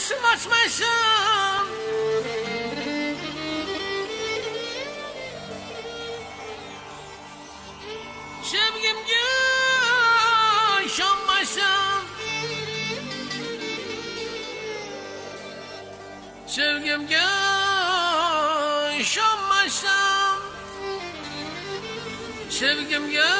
SMS'im açmaysan, sevgimge inanmaysan, sevgimge inanmaysan, sevgimge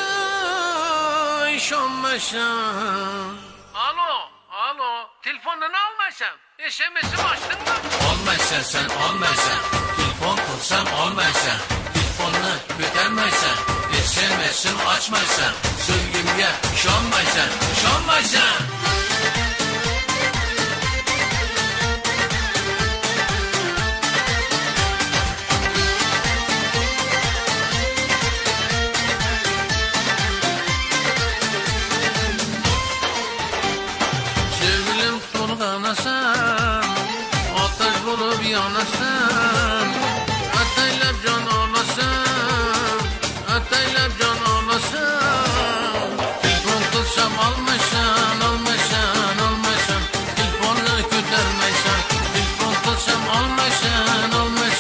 inanmaysan. Alo, telefonunu almaysan, SMS'imi açtın mı? Olmaysan sen, olmaysan, telefon kılsam olmaysan, telefonunu götürmeysen, SMS'imi açmaysan, sevgimge inanmaysan. Yanasan, ateş bulup yanasan, ateylep can alasan, ateylep can alasan. Telefon kılsam almaysan, telefonu götürmeysen, telefon kılsam almaysan,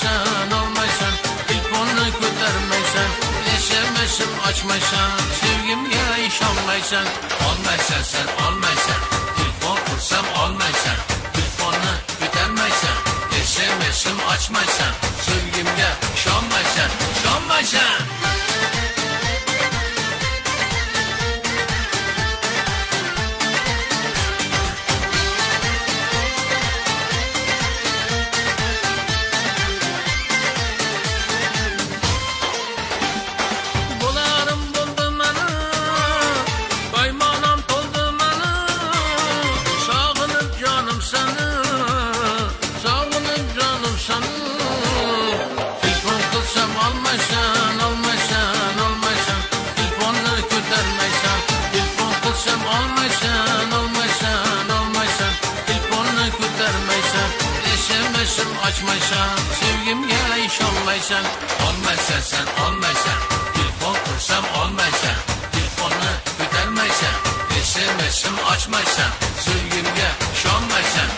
telefonu götürmeysen, SMS'im açmaysan, sevgimge inanmaysan. Olmaysan sen, olmaysan, telefon kılsam olmaysan, telefonu götürmeysen, SMS'imi açmaysan, sevgimge inanmaysan. Açmaysan, sevgimge inanmaysan. Olmaysan sen, olmaysan, telefon kılsam olmaysan, telefonu götürmeysen, SMS'imi açmaysan, sevgimge inanmaysan.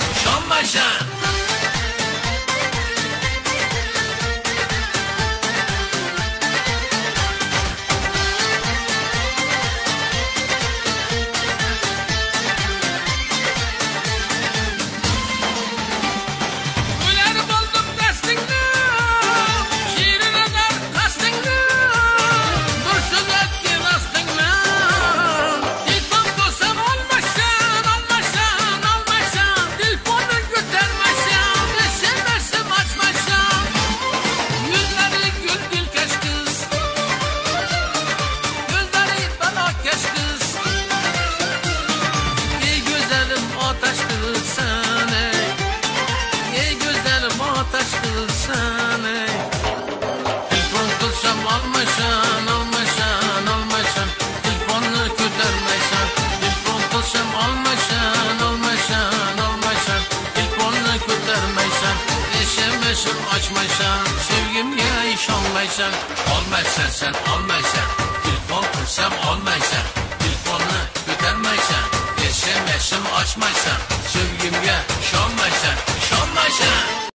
Telefon kılsam almaysan, telefonu götürmeysen, telefon kılsam almaysan, telefonu götürmeysen, SMS'im açmaysan, sevgimge inanmaysan. Olmaysan sen, olmaysan, telefon kılsam olmaysan, telefonu götürmeysen, SMS'imi açmaysan, sevgimge